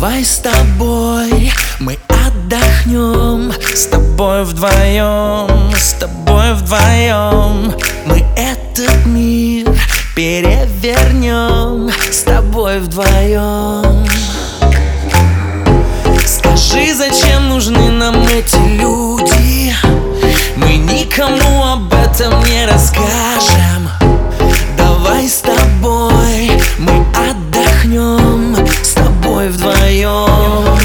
Давай с тобой мы отдохнем, с тобой вдвоем, с тобой вдвоем. Мы этот мир перевернем, с тобой вдвоем. Скажи, зачем нужны нам эти люди? Мы никому об этом не расскажем. Давай с тобой мы отдохнем, с тобой вдвоем.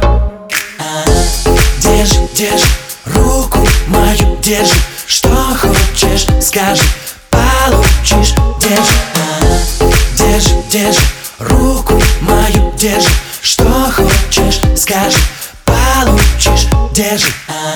Держи, держи руку мою, держи. Что хочешь, скажи, получишь. Держи, держи, держи руку мою, держи. Что хочешь, скажи, получишь. Держи.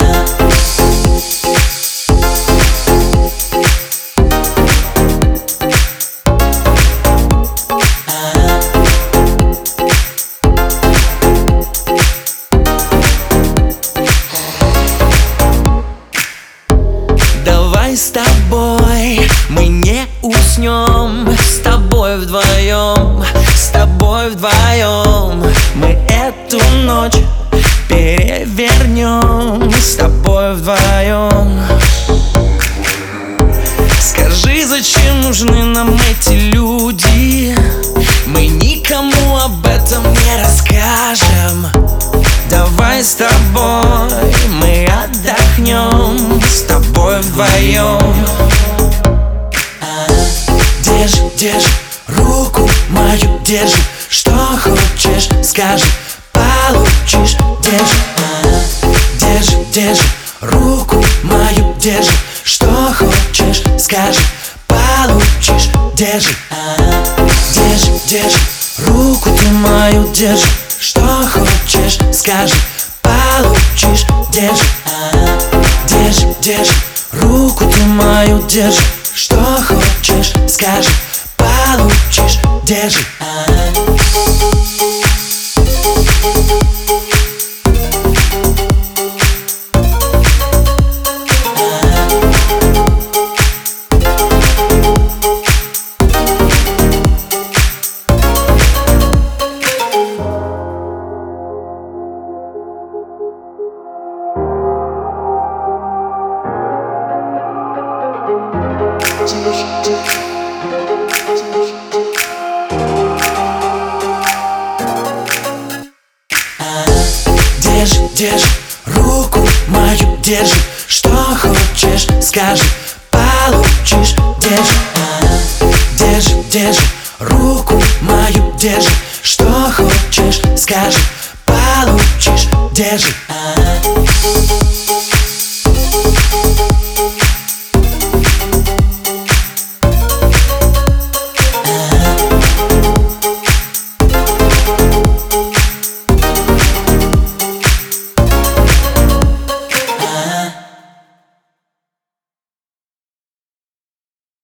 Давай с тобой мы не уснем, с тобой вдвоем, с тобой вдвоем. Мы эту ночь перевернем, с тобой вдвоем. Скажи, зачем нужны нам эти люди? Мы никому об этом не расскажем. Давай с тобой мы отдохнем, с тобой вдвоем. Держи, держи руку мою, держи. Что хочешь, скажи, получишь. Держи, держи, держи руку мою, держи. Что хочешь, скажи, получишь. Держи, держи, держи руку ты мою, держи. Что хочешь, скажи, получишь. Держи, держи, держи руку ты мою, держи. Что хочешь, скажи, получишь. Держи. Держи, держи руку мою, держи. Что хочешь, скажи, получишь. Держи, держи, держи руку мою, держи. Что хочешь, скажи, получишь. Держи.